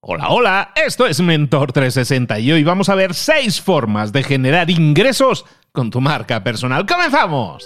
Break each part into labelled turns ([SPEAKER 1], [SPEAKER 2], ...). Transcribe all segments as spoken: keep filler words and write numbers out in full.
[SPEAKER 1] Hola, hola, esto es Mentor trescientos sesenta y hoy vamos a ver seis formas de generar ingresos con tu marca personal. ¡Comenzamos!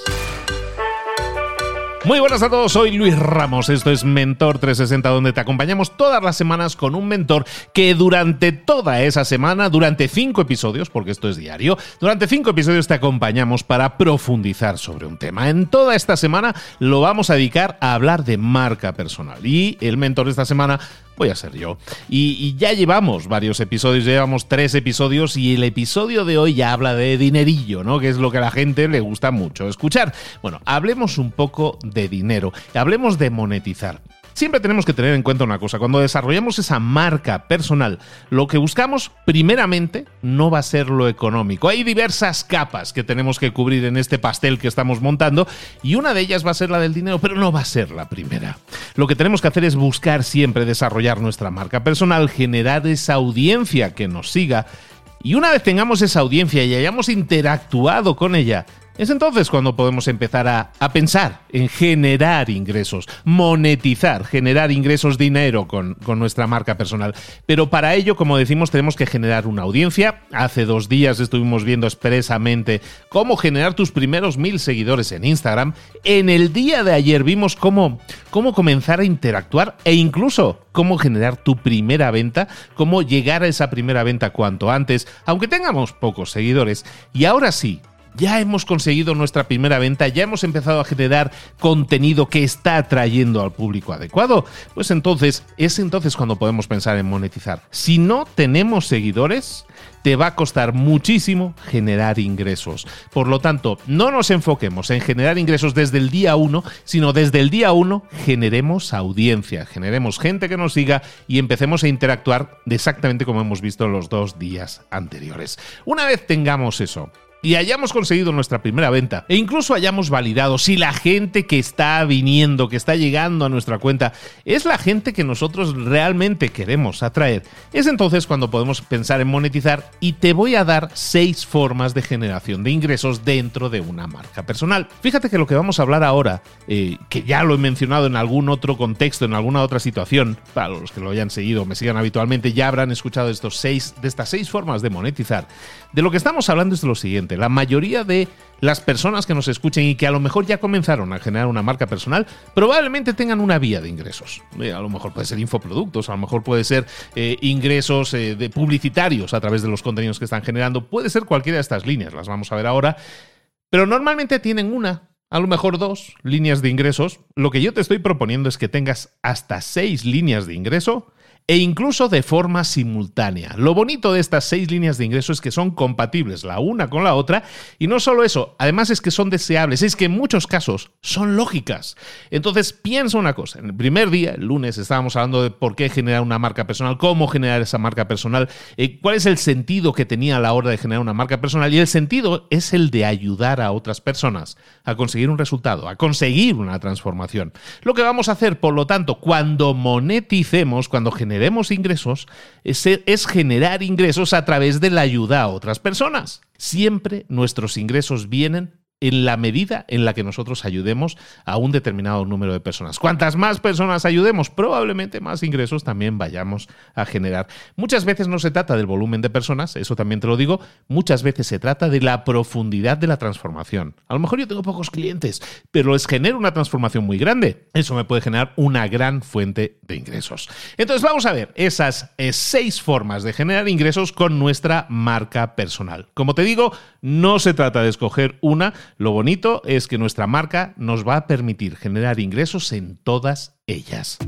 [SPEAKER 1] Muy buenas a todos, soy Luis Ramos, esto es Mentor trescientos sesenta, donde te acompañamos todas las semanas con un mentor que durante toda esa semana, durante cinco episodios, porque esto es diario, durante cinco episodios te acompañamos para profundizar sobre un tema. En toda esta semana lo vamos a dedicar a hablar de marca personal y el mentor de esta semana voy a ser yo. Y, y ya llevamos varios episodios, ya llevamos tres episodios y el episodio de hoy ya habla de dinerillo, ¿no? Que es lo que a la gente le gusta mucho escuchar. Bueno, hablemos un poco de dinero, hablemos de monetizar. Siempre tenemos que tener en cuenta una cosa, cuando desarrollamos esa marca personal, lo que buscamos primeramente no va a ser lo económico. Hay diversas capas que tenemos que cubrir en este pastel que estamos montando y una de ellas va a ser la del dinero, pero no va a ser la primera. Lo que tenemos que hacer es buscar siempre desarrollar nuestra marca personal, generar esa audiencia que nos siga y una vez tengamos esa audiencia y hayamos interactuado con ella, es entonces cuando podemos empezar a, a pensar en generar ingresos, monetizar, generar ingresos, dinero con, con nuestra marca personal. Pero para ello, como decimos, tenemos que generar una audiencia. Hace dos días estuvimos viendo expresamente cómo generar tus primeros mil seguidores en Instagram. En el día de ayer vimos cómo, cómo comenzar a interactuar e incluso cómo generar tu primera venta, cómo llegar a esa primera venta cuanto antes, aunque tengamos pocos seguidores. Y ahora sí, ya hemos conseguido nuestra primera venta, ya hemos empezado a generar contenido que está atrayendo al público adecuado, pues entonces es entonces cuando podemos pensar en monetizar. Si no tenemos seguidores, te va a costar muchísimo generar ingresos. Por lo tanto, no nos enfoquemos en generar ingresos desde el día uno, sino desde el día uno generemos audiencia, generemos gente que nos siga y empecemos a interactuar exactamente como hemos visto los dos días anteriores. Una vez tengamos eso y hayamos conseguido nuestra primera venta e incluso hayamos validado si la gente que está viniendo, que está llegando a nuestra cuenta, es la gente que nosotros realmente queremos atraer, es entonces cuando podemos pensar en monetizar y te voy a dar seis formas de generación de ingresos dentro de una marca personal. Fíjate que lo que vamos a hablar ahora, eh, que ya lo he mencionado en algún otro contexto, en alguna otra situación, para los que lo hayan seguido o me sigan habitualmente, ya habrán escuchado estos seis, de estas seis formas de monetizar. De lo que estamos hablando es de lo siguiente. La mayoría de las personas que nos escuchen y que a lo mejor ya comenzaron a generar una marca personal, probablemente tengan una vía de ingresos. Eh, a lo mejor puede ser infoproductos, a lo mejor puede ser eh, ingresos eh, de publicitarios a través de los contenidos que están generando. Puede ser cualquiera de estas líneas, las vamos a ver ahora. Pero normalmente tienen una, a lo mejor dos líneas de ingresos. Lo que yo te estoy proponiendo es que tengas hasta seis líneas de ingreso e incluso de forma simultánea. Lo bonito de estas seis líneas de ingreso es que son compatibles la una con la otra y no solo eso, además es que son deseables, es que en muchos casos son lógicas. Entonces piensa una cosa, en el primer día, el lunes, estábamos hablando de por qué generar una marca personal, cómo generar esa marca personal, eh, cuál es el sentido que tenía a la hora de generar una marca personal y el sentido es el de ayudar a otras personas a conseguir un resultado, a conseguir una transformación. Lo que vamos a hacer, por lo tanto, cuando moneticemos, cuando generemos Generemos ingresos, es, es generar ingresos a través de la ayuda a otras personas. Siempre nuestros ingresos vienen en la medida en la que nosotros ayudemos a un determinado número de personas. Cuantas más personas ayudemos, probablemente más ingresos también vayamos a generar. Muchas veces no se trata del volumen de personas, eso también te lo digo, muchas veces se trata de la profundidad de la transformación. A lo mejor yo tengo pocos clientes, pero les genero una transformación muy grande. Eso me puede generar una gran fuente de ingresos. Entonces vamos a ver esas eh, seis formas de generar ingresos con nuestra marca personal. Como te digo, no se trata de escoger una. Lo bonito es que nuestra marca nos va a permitir generar ingresos en todas ellas.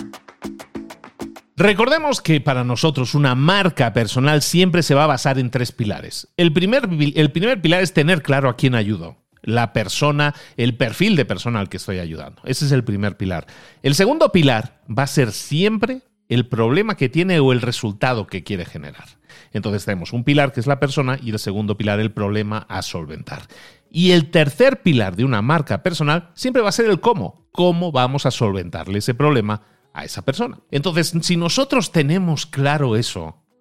[SPEAKER 1] Recordemos que para nosotros una marca personal siempre se va a basar en tres pilares. El primer, el primer pilar es tener claro a quién ayudo. La persona, el perfil de persona al que estoy ayudando. Ese es el primer pilar. El segundo pilar va a ser siempre el problema que tiene o el resultado que quiere generar. Entonces tenemos un pilar que es la persona y el segundo pilar el problema a solventar. Y el tercer pilar de una marca personal siempre va a ser el cómo. ¿Cómo vamos a solventarle ese problema a esa persona? Entonces, si nosotros tenemos claro eso,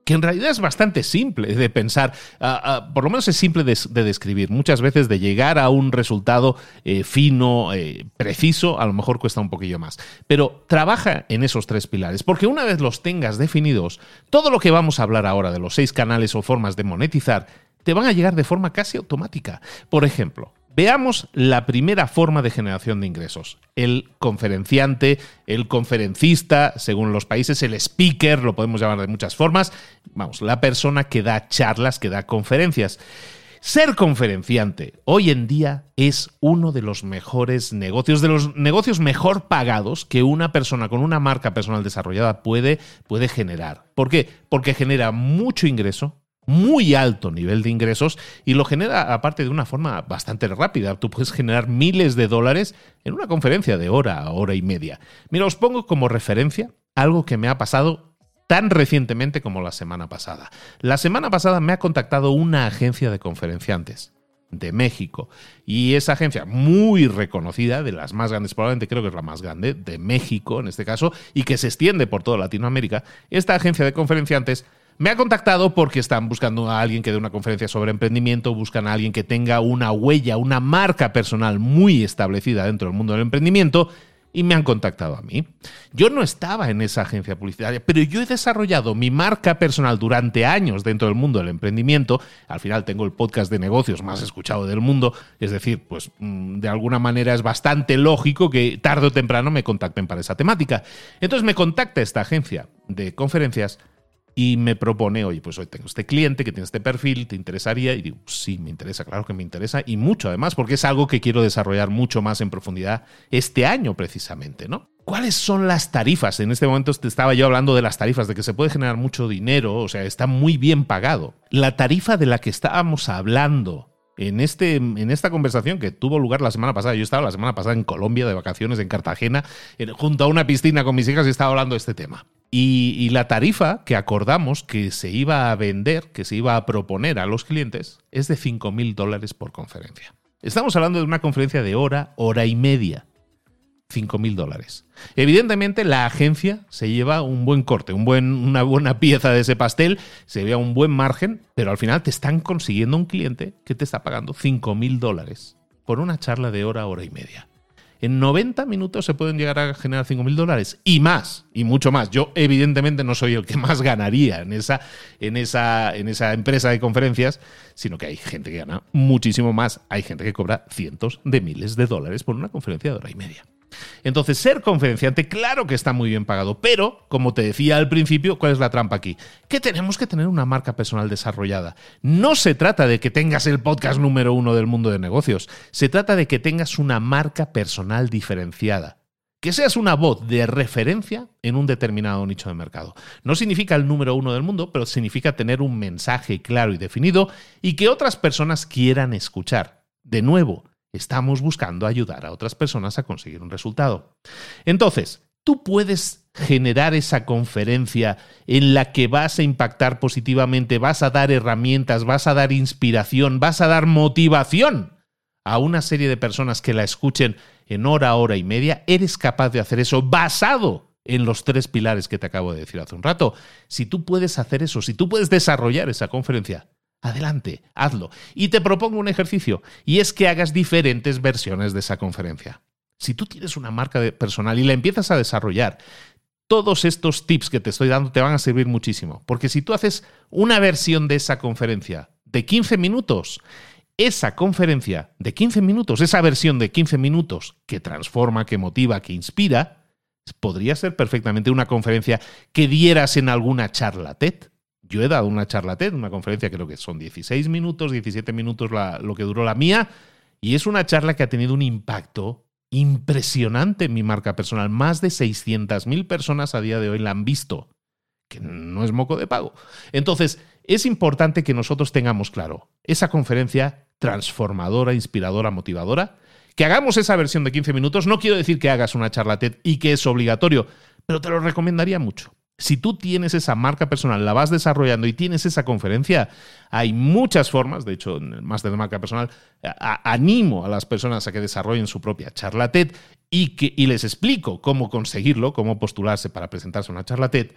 [SPEAKER 1] que en realidad es bastante simple de pensar, uh, uh, por lo menos es simple de, de describir. Muchas veces de llegar a un resultado eh, fino, eh, preciso, a lo mejor cuesta un poquillo más. Pero trabaja en esos tres pilares, porque una vez los tengas definidos, todo lo que vamos a hablar ahora de los seis canales o formas de monetizar, te van a llegar de forma casi automática. Por ejemplo, veamos la primera forma de generación de ingresos. El conferenciante, el conferencista, según los países, el speaker, lo podemos llamar de muchas formas. Vamos, la persona que da charlas, que da conferencias. Ser conferenciante hoy en día es uno de los mejores negocios, de los negocios mejor pagados que una persona con una marca personal desarrollada puede, puede generar. ¿Por qué? Porque genera mucho ingreso, muy alto nivel de ingresos y lo genera aparte de una forma bastante rápida. Tú puedes generar miles de dólares en una conferencia de hora a hora y media. Mira, os pongo como referencia algo que me ha pasado tan recientemente como la semana pasada. La semana pasada me ha contactado una agencia de conferenciantes de México y esa agencia muy reconocida, de las más grandes, probablemente creo que es la más grande de México en este caso y que se extiende por toda Latinoamérica. Esta agencia de conferenciantes me ha contactado porque están buscando a alguien que dé una conferencia sobre emprendimiento, buscan a alguien que tenga una huella, una marca personal muy establecida dentro del mundo del emprendimiento y me han contactado a mí. Yo no estaba en esa agencia publicitaria, pero yo he desarrollado mi marca personal durante años dentro del mundo del emprendimiento. Al final tengo el podcast de negocios más escuchado del mundo, es decir, pues de alguna manera es bastante lógico que tarde o temprano me contacten para esa temática. Entonces me contacta esta agencia de conferencias y me propone, oye, pues hoy tengo este cliente que tiene este perfil, ¿te interesaría? Y digo, sí, me interesa, claro que me interesa, y mucho además, porque es algo que quiero desarrollar mucho más en profundidad este año precisamente, ¿no? ¿Cuáles son las tarifas? En este momento te estaba yo hablando de las tarifas, de que se puede generar mucho dinero, o sea, está muy bien pagado. La tarifa de la que estábamos hablando en, este, en esta conversación que tuvo lugar la semana pasada, yo estaba la semana pasada en Colombia de vacaciones, en Cartagena, en, junto a una piscina con mis hijas y estaba hablando de este tema. Y, y la tarifa que acordamos que se iba a vender, que se iba a proponer a los clientes, es de cinco mil dólares por conferencia. Estamos hablando de una conferencia de hora, hora y media. cinco mil dólares. Evidentemente, la agencia se lleva un buen corte, un buen, una buena pieza de ese pastel, se lleva un buen margen, pero al final te están consiguiendo un cliente que te está pagando cinco mil dólares por una charla de hora, hora y media. En noventa minutos se pueden llegar a generar cinco mil dólares y más, y mucho más. Yo evidentemente no soy el que más ganaría en esa, en, esa, en esa empresa de conferencias, sino que hay gente que gana muchísimo más. Hay gente que cobra cientos de miles de dólares por una conferencia de hora y media. Entonces, ser conferenciante, claro que está muy bien pagado, pero, como te decía al principio, ¿cuál es la trampa aquí? Que tenemos que tener una marca personal desarrollada. No se trata de que tengas el podcast número uno del mundo de negocios, se trata de que tengas una marca personal diferenciada. Que seas una voz de referencia en un determinado nicho de mercado. No significa el número uno del mundo, pero significa tener un mensaje claro y definido y que otras personas quieran escuchar. De nuevo, estamos buscando ayudar a otras personas a conseguir un resultado. Entonces, tú puedes generar esa conferencia en la que vas a impactar positivamente, vas a dar herramientas, vas a dar inspiración, vas a dar motivación a una serie de personas que la escuchen en hora, hora y media. Eres capaz de hacer eso basado en los tres pilares que te acabo de decir hace un rato. Si tú puedes hacer eso, si tú puedes desarrollar esa conferencia, adelante, hazlo. Y te propongo un ejercicio, y es que hagas diferentes versiones de esa conferencia. Si tú tienes una marca personal y la empiezas a desarrollar, todos estos tips que te estoy dando te van a servir muchísimo. Porque si tú haces una versión de esa conferencia de quince minutos, esa conferencia de quince minutos, esa versión de quince minutos que transforma, que motiva, que inspira, podría ser perfectamente una conferencia que dieras en alguna charla TED. Yo he dado una charla TED, una conferencia, creo que son dieciséis minutos, diecisiete minutos la, lo que duró la mía, y es una charla que ha tenido un impacto impresionante en mi marca personal. Más de seiscientas mil personas a día de hoy la han visto, que no es moco de pago. Entonces, es importante que nosotros tengamos claro esa conferencia transformadora, inspiradora, motivadora, que hagamos esa versión de quince minutos. No quiero decir que hagas una charla TED y que es obligatorio, pero te lo recomendaría mucho. Si tú tienes esa marca personal, la vas desarrollando y tienes esa conferencia, hay muchas formas. De hecho, en el máster de marca personal a, animo a las personas a que desarrollen su propia charla TED y, que, y les explico cómo conseguirlo, cómo postularse para presentarse a una charla TED.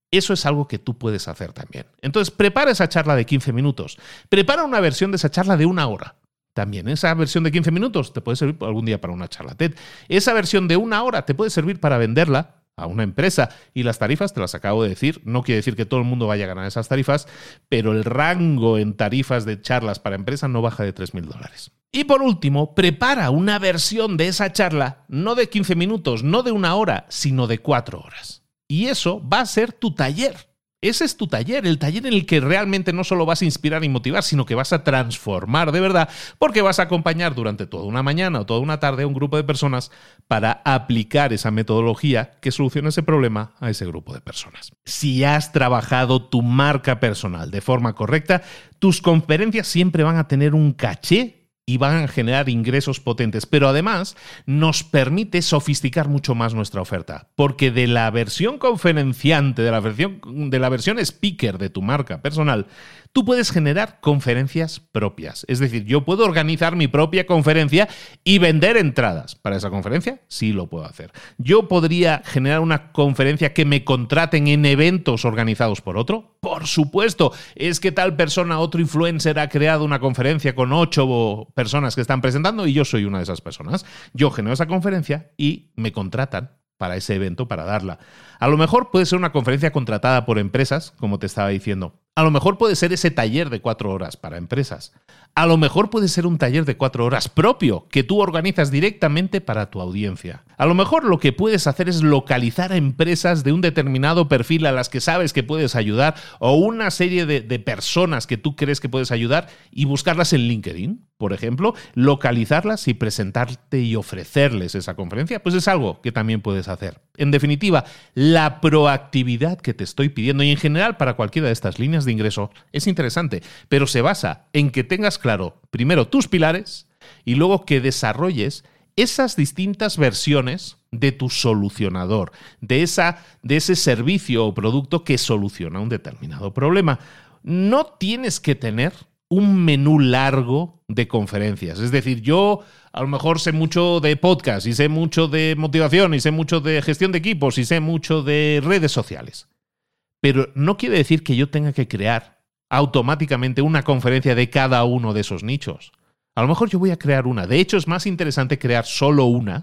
[SPEAKER 1] Eso es algo que tú puedes hacer también. Entonces, prepara esa charla de quince minutos. Prepara una versión de esa charla de una hora. También esa versión de quince minutos te puede servir algún día para una charla TED. Esa versión de una hora te puede servir para venderla a una empresa. Y las tarifas te las acabo de decir. No quiere decir que todo el mundo vaya a ganar esas tarifas, pero el rango en tarifas de charlas para empresas no baja de tres mil dólares. Y por último, prepara una versión de esa charla, no de quince minutos, no de una hora, sino de cuatro horas. Y eso va a ser tu taller. Ese es tu taller, el taller en el que realmente no solo vas a inspirar y motivar, sino que vas a transformar de verdad, porque vas a acompañar durante toda una mañana o toda una tarde a un grupo de personas para aplicar esa metodología que solucione ese problema a ese grupo de personas. Si has trabajado tu marca personal de forma correcta, tus conferencias siempre van a tener un caché y van a generar ingresos potentes, pero además nos permite sofisticar mucho más nuestra oferta, porque de la versión conferenciante, de la versión, de la versión speaker de tu marca personal, tú puedes generar conferencias propias. Es decir, yo puedo organizar mi propia conferencia y vender entradas para esa conferencia. Sí, lo puedo hacer. Yo podría generar una conferencia que me contraten en eventos organizados por otro. Por supuesto, es que tal persona, otro influencer, ha creado una conferencia con ocho personas que están presentando y yo soy una de esas personas. Yo genero esa conferencia y me contratan para ese evento, para darla. A lo mejor puede ser una conferencia contratada por empresas, como te estaba diciendo. A lo mejor puede ser ese taller de cuatro horas para empresas. A lo mejor puede ser un taller de cuatro horas propio que tú organizas directamente para tu audiencia. A lo mejor lo que puedes hacer es localizar a empresas de un determinado perfil a las que sabes que puedes ayudar o una serie de, de personas que tú crees que puedes ayudar y buscarlas en LinkedIn, por ejemplo, localizarlas y presentarte y ofrecerles esa conferencia, pues es algo que también puedes hacer. En definitiva, la proactividad que te estoy pidiendo y en general para cualquiera de estas líneas de ingreso es interesante, pero se basa en que tengas claro primero tus pilares y luego que desarrolles esas distintas versiones de tu solucionador, de, esa, de ese servicio o producto que soluciona un determinado problema. No tienes que tener un menú largo de conferencias. Es decir, yo a lo mejor sé mucho de podcast y sé mucho de motivación y sé mucho de gestión de equipos y sé mucho de redes sociales. Pero no quiere decir que yo tenga que crear automáticamente una conferencia de cada uno de esos nichos. A lo mejor yo voy a crear una. De hecho, es más interesante crear solo una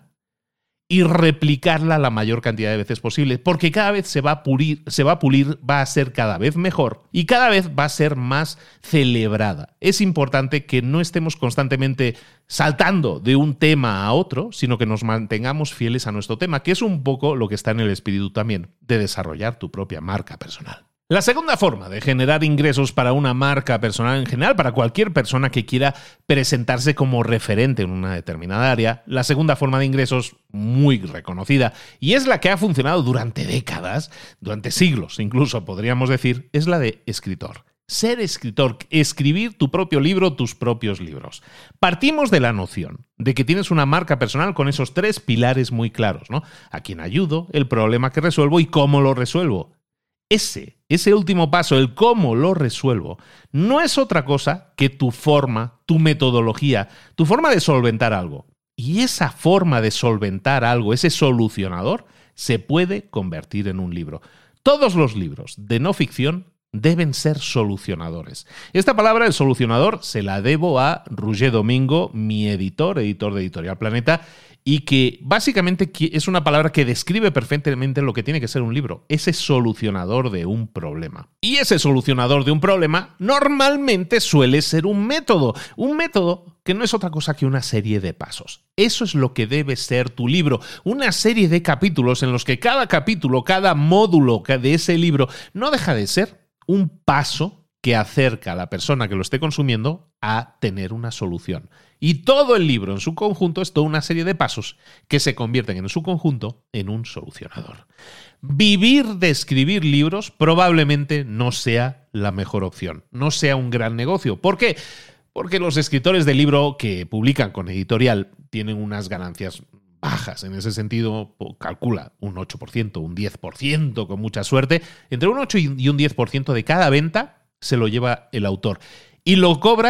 [SPEAKER 1] y replicarla la mayor cantidad de veces posible, porque cada vez se va a pulir, se va a pulir, va a ser cada vez mejor y cada vez va a ser más celebrada. Es importante que no estemos constantemente saltando de un tema a otro, sino que nos mantengamos fieles a nuestro tema, que es un poco lo que está en el espíritu también de desarrollar tu propia marca personal. La segunda forma de generar ingresos para una marca personal en general, para cualquier persona que quiera presentarse como referente en una determinada área, la segunda forma de ingresos muy reconocida y es la que ha funcionado durante décadas, durante siglos incluso podríamos decir, es la de escritor. Ser escritor, escribir tu propio libro, tus propios libros. Partimos de la noción de que tienes una marca personal con esos tres pilares muy claros, ¿no? A quién ayudo, el problema que resuelvo y cómo lo resuelvo. Ese, ese último paso, el cómo lo resuelvo, no es otra cosa que tu forma, tu metodología, tu forma de solventar algo. Y esa forma de solventar algo, ese solucionador, se puede convertir en un libro. Todos los libros de no ficción deben ser solucionadores. Esta palabra, el solucionador, se la debo a Roger Domingo, mi editor, editor de Editorial Planeta, y que básicamente es una palabra que describe perfectamente lo que tiene que ser un libro, ese solucionador de un problema. Y ese solucionador de un problema normalmente suele ser un método, un método que no es otra cosa que una serie de pasos. Eso es lo que debe ser tu libro, una serie de capítulos en los que cada capítulo, cada módulo de ese libro no deja de ser un paso que acerca a la persona que lo esté consumiendo a tener una solución. Y todo el libro en su conjunto es toda una serie de pasos que se convierten en su conjunto en un solucionador. Vivir de escribir libros probablemente no sea la mejor opción, no sea un gran negocio. ¿Por qué? Porque los escritores de libro que publican con editorial tienen unas ganancias bajas. En ese sentido, calcula un ocho por ciento, un diez por ciento con mucha suerte. Entre un ocho y un diez por ciento de cada venta se lo lleva el autor. Y lo cobras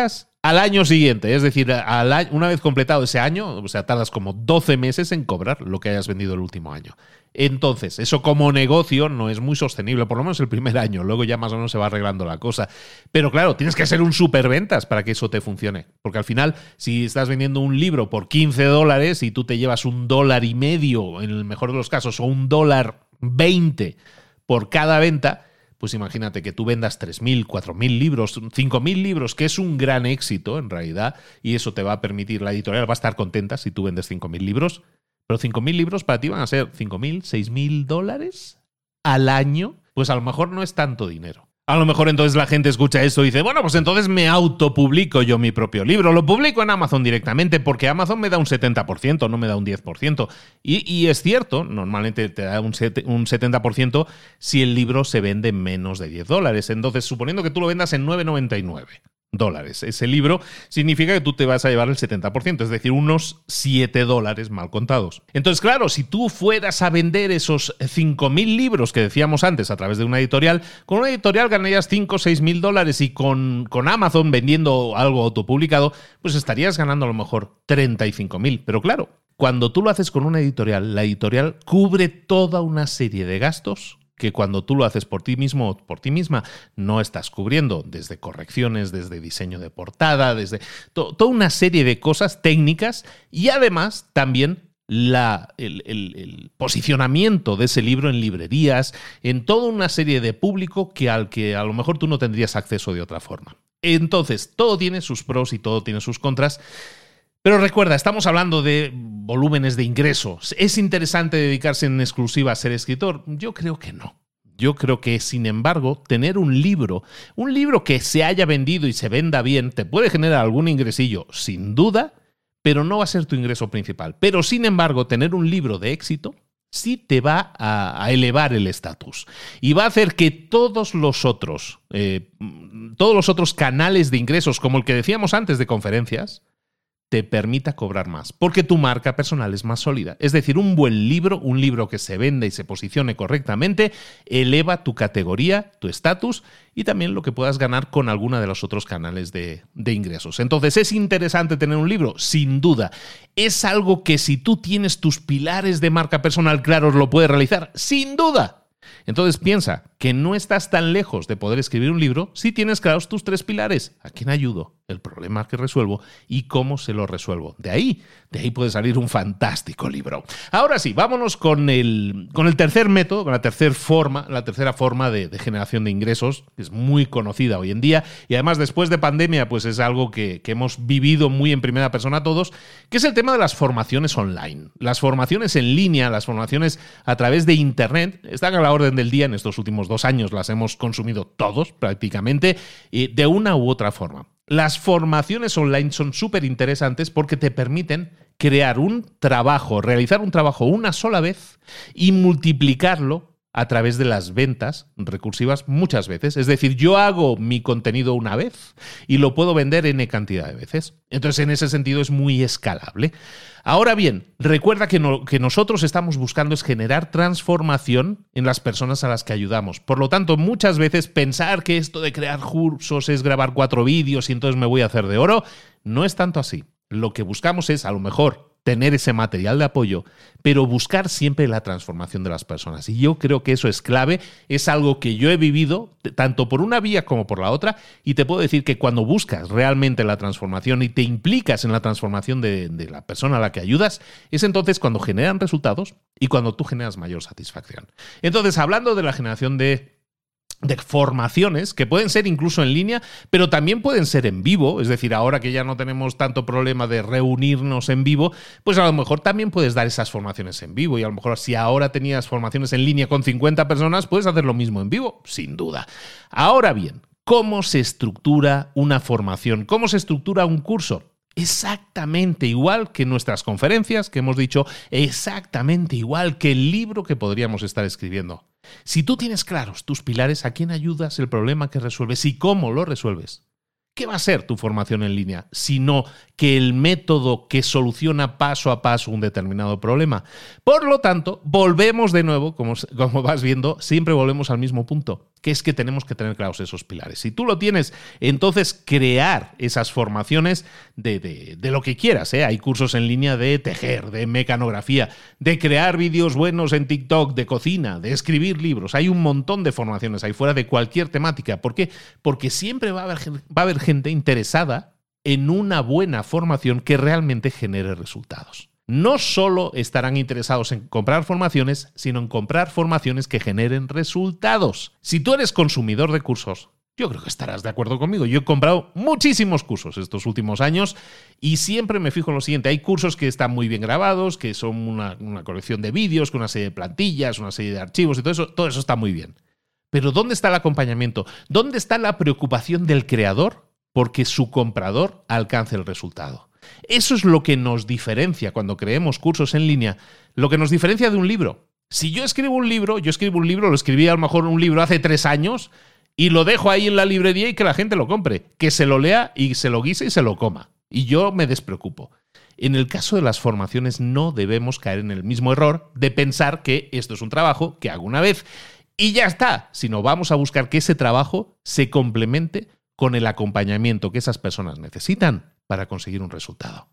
[SPEAKER 1] al año siguiente. Es decir, al año, una vez completado ese año, o sea, tardas como doce meses en cobrar lo que hayas vendido el último año. Entonces, eso como negocio no es muy sostenible, por lo menos el primer año. Luego ya más o menos se va arreglando la cosa. Pero claro, tienes que ser un superventas para que eso te funcione. Porque al final, si estás vendiendo un libro por quince dólares y tú te llevas un dólar y medio, en el mejor de los casos, o un dólar veinte por cada venta, pues imagínate que tú vendas tres mil, cuatro mil libros, cinco mil libros, que es un gran éxito en realidad, y eso te va a permitir, la editorial va a estar contenta si tú vendes cinco mil libros, pero cinco mil libros para ti van a ser cinco mil, seis mil dólares al año, pues a lo mejor no es tanto dinero. A lo mejor entonces la gente escucha esto y dice, bueno, pues entonces me autopublico yo mi propio libro. Lo publico en Amazon directamente porque Amazon me da un setenta por ciento, no me da un diez por ciento. Y, y es cierto, normalmente te da un, set, un setenta por ciento si el libro se vende en menos de diez dólares. Entonces, suponiendo que tú lo vendas en nueve noventa y nueve dólares, ese libro significa que tú te vas a llevar el setenta por ciento, es decir, unos siete dólares mal contados. Entonces, claro, si tú fueras a vender esos cinco mil libros que decíamos antes a través de una editorial, con una editorial ganarías cinco o seis mil dólares y con, con Amazon vendiendo algo autopublicado, pues estarías ganando a lo mejor treinta y cinco mil. Pero claro, cuando tú lo haces con una editorial, la editorial cubre toda una serie de gastos que cuando tú lo haces por ti mismo o por ti misma no estás cubriendo, desde correcciones, desde diseño de portada, desde to- toda una serie de cosas técnicas y además también la, el, el, el posicionamiento de ese libro en librerías, en toda una serie de público que al que a lo mejor tú no tendrías acceso de otra forma. Entonces, todo tiene sus pros y todo tiene sus contras. Pero recuerda, estamos hablando de volúmenes de ingresos. ¿Es interesante dedicarse en exclusiva a ser escritor? Yo creo que no. Yo creo que, sin embargo, tener un libro, un libro que se haya vendido y se venda bien, te puede generar algún ingresillo, sin duda, pero no va a ser tu ingreso principal. Pero, sin embargo, tener un libro de éxito sí te va a, a elevar el estatus y va a hacer que todos los otros, eh, todos los otros canales de ingresos, como el que decíamos antes de conferencias, te permita cobrar más, porque tu marca personal es más sólida. Es decir, un buen libro, un libro que se venda y se posicione correctamente, eleva tu categoría, tu estatus y también lo que puedas ganar con alguna de los otros canales de, de ingresos. Entonces, ¿es interesante tener un libro? Sin duda. ¿Es algo que si tú tienes tus pilares de marca personal claros lo puedes realizar? Sin duda. Entonces piensa que no estás tan lejos de poder escribir un libro si tienes claros tus tres pilares. ¿A quién ayudo? El problema que resuelvo y cómo se lo resuelvo. De ahí, de ahí puede salir un fantástico libro. Ahora sí, vámonos con el, con el tercer método, con la tercera forma, la tercera forma de, de generación de ingresos, que es muy conocida hoy en día y además después de pandemia pues es algo que, que hemos vivido muy en primera persona todos, que es el tema de las formaciones online. Las formaciones en línea, las formaciones a través de Internet, están a la orden del día. En estos últimos dos años las hemos consumido todos prácticamente eh, de una u otra forma. Las formaciones online son súper interesantes porque te permiten crear un trabajo, realizar un trabajo una sola vez y multiplicarlo a través de las ventas recursivas muchas veces. Es decir, yo hago mi contenido una vez y lo puedo vender N cantidad de veces. Entonces, en ese sentido es muy escalable. Ahora bien, recuerda que, no, que nosotros estamos buscando es generar transformación en las personas a las que ayudamos. Por lo tanto, muchas veces pensar que esto de crear cursos es grabar cuatro vídeos y entonces me voy a hacer de oro, no es tanto así. Lo que buscamos es, a lo mejor, tener ese material de apoyo, pero buscar siempre la transformación de las personas. Y yo creo que eso es clave, es algo que yo he vivido tanto por una vía como por la otra, y te puedo decir que cuando buscas realmente la transformación y te implicas en la transformación de, de la persona a la que ayudas, es entonces cuando generan resultados y cuando tú generas mayor satisfacción. Entonces, hablando de la generación de de formaciones que pueden ser incluso en línea, pero también pueden ser en vivo, es decir, ahora que ya no tenemos tanto problema de reunirnos en vivo, pues a lo mejor también puedes dar esas formaciones en vivo y a lo mejor si ahora tenías formaciones en línea con cincuenta personas, puedes hacer lo mismo en vivo, sin duda. Ahora bien, ¿cómo se estructura una formación? ¿Cómo se estructura un curso? Exactamente igual que nuestras conferencias, que hemos dicho, exactamente igual que el libro que podríamos estar escribiendo. Si tú tienes claros tus pilares, ¿a quién ayudas, el problema que resuelves y cómo lo resuelves? ¿Qué va a ser tu formación en línea? Sino que el método que soluciona paso a paso un determinado problema. Por lo tanto, volvemos de nuevo, como, como vas viendo, siempre volvemos al mismo punto, que es que tenemos que tener claros esos pilares. Si tú lo tienes, entonces crear esas formaciones de, de, de lo que quieras, ¿eh? Hay cursos en línea de tejer, de mecanografía, de crear vídeos buenos en TikTok, de cocina, de escribir libros. Hay un montón de formaciones ahí fuera de cualquier temática. ¿Por qué? Porque siempre va a haber, va a haber gente interesada en una buena formación que realmente genere resultados. No solo estarán interesados en comprar formaciones, sino en comprar formaciones que generen resultados. Si tú eres consumidor de cursos, yo creo que estarás de acuerdo conmigo. Yo he comprado muchísimos cursos estos últimos años y siempre me fijo en lo siguiente. Hay cursos que están muy bien grabados, que son una, una colección de vídeos, con una serie de plantillas, una serie de archivos y todo eso. Todo eso está muy bien. Pero ¿dónde está el acompañamiento? ¿Dónde está la preocupación del creador porque su comprador alcance el resultado? Eso es lo que nos diferencia cuando creemos cursos en línea, lo que nos diferencia de un libro. Si yo escribo un libro, yo escribo un libro, lo escribí a lo mejor un libro hace tres años y lo dejo ahí en la librería y que la gente lo compre, que se lo lea y se lo guise y se lo coma. Y yo me despreocupo. En el caso de las formaciones no debemos caer en el mismo error de pensar que esto es un trabajo que hago una vez y ya está, sino vamos a buscar que ese trabajo se complemente con el acompañamiento que esas personas necesitan para conseguir un resultado.